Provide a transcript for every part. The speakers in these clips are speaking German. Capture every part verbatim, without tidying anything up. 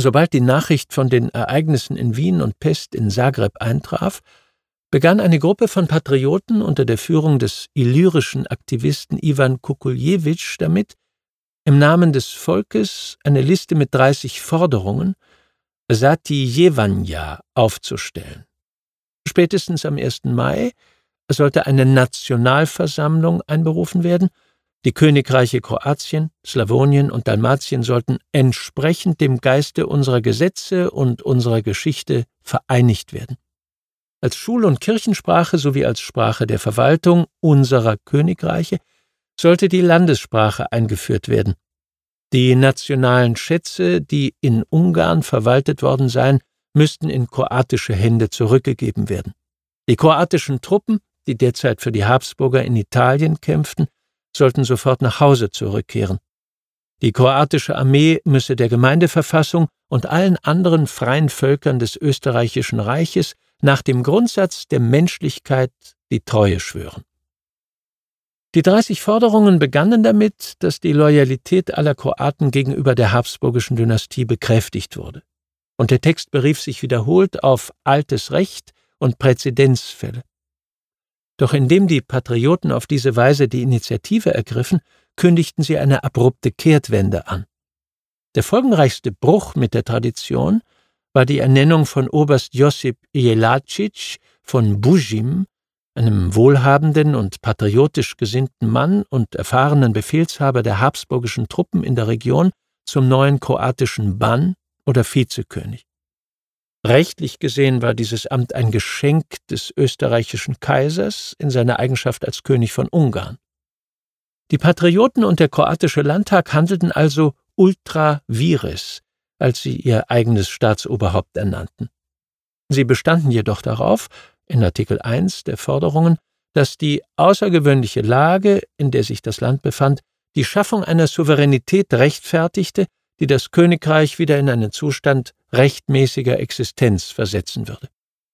Sobald die Nachricht von den Ereignissen in Wien und Pest in Zagreb eintraf, begann eine Gruppe von Patrioten unter der Führung des illyrischen Aktivisten Iwan Kukuljewitsch damit, im Namen des Volkes eine Liste mit dreißig Forderungen, Zatijewanja, aufzustellen. Spätestens am ersten Mai sollte eine Nationalversammlung einberufen werden. Die Königreiche Kroatien, Slawonien und Dalmatien sollten entsprechend dem Geiste unserer Gesetze und unserer Geschichte vereinigt werden. Als Schul- und Kirchensprache sowie als Sprache der Verwaltung unserer Königreiche sollte die Landessprache eingeführt werden. Die nationalen Schätze, die in Ungarn verwaltet worden seien, müssten in kroatische Hände zurückgegeben werden. Die kroatischen Truppen, die derzeit für die Habsburger in Italien kämpften, sollten sofort nach Hause zurückkehren. Die kroatische Armee müsse der Gemeindeverfassung und allen anderen freien Völkern des Österreichischen Reiches nach dem Grundsatz der Menschlichkeit die Treue schwören. Die dreißig Forderungen begannen damit, dass die Loyalität aller Kroaten gegenüber der habsburgischen Dynastie bekräftigt wurde. Und der Text berief sich wiederholt auf altes Recht und Präzedenzfälle. Doch indem die Patrioten auf diese Weise die Initiative ergriffen, kündigten sie eine abrupte Kehrtwende an. Der folgenreichste Bruch mit der Tradition war die Ernennung von Oberst Josip Jelačić von Bužim, einem wohlhabenden und patriotisch gesinnten Mann und erfahrenen Befehlshaber der habsburgischen Truppen in der Region, zum neuen kroatischen Ban oder Vizekönig. Rechtlich gesehen war dieses Amt ein Geschenk des österreichischen Kaisers in seiner Eigenschaft als König von Ungarn. Die Patrioten und der kroatische Landtag handelten also ultra vires, als sie ihr eigenes Staatsoberhaupt ernannten. Sie bestanden jedoch darauf, in Artikel eins der Forderungen, dass die außergewöhnliche Lage, in der sich das Land befand, die Schaffung einer Souveränität rechtfertigte, die das Königreich wieder in einen Zustand rechtmäßiger Existenz versetzen würde.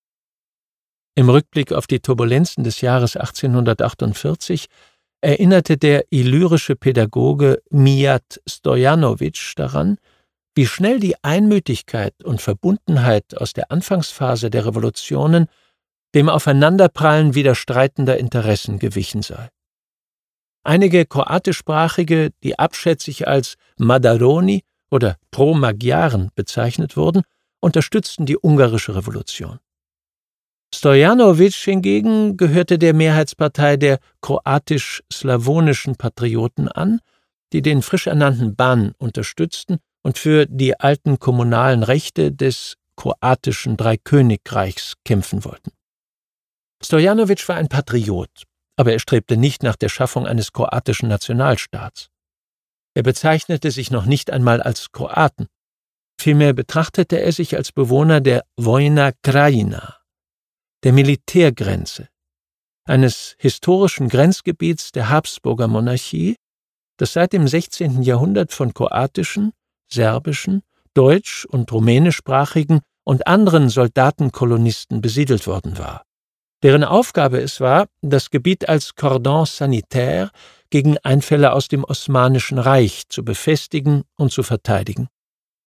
Im Rückblick auf die Turbulenzen des Jahres achtzehnhundertachtundvierzig erinnerte der illyrische Pädagoge Mijat Stojanović daran, wie schnell die Einmütigkeit und Verbundenheit aus der Anfangsphase der Revolutionen dem Aufeinanderprallen widerstreitender Interessen gewichen sei. Einige kroatischsprachige, die abschätzig als Madaroni oder Pro-Magyaren bezeichnet wurden, unterstützten die ungarische Revolution. Stojanović hingegen gehörte der Mehrheitspartei der kroatisch-slawonischen Patrioten an, die den frisch ernannten Ban unterstützten und für die alten kommunalen Rechte des kroatischen Dreikönigreichs kämpfen wollten. Stojanović war ein Patriot, aber er strebte nicht nach der Schaffung eines kroatischen Nationalstaats. Er bezeichnete sich noch nicht einmal als Kroaten. Vielmehr betrachtete er sich als Bewohner der Vojna Krajina, der Militärgrenze, eines historischen Grenzgebiets der Habsburger Monarchie, das seit dem sechzehnten Jahrhundert von kroatischen, serbischen, deutsch- und rumänischsprachigen und anderen Soldatenkolonisten besiedelt worden war, deren Aufgabe es war, das Gebiet als Cordon sanitaire gegen Einfälle aus dem Osmanischen Reich zu befestigen und zu verteidigen.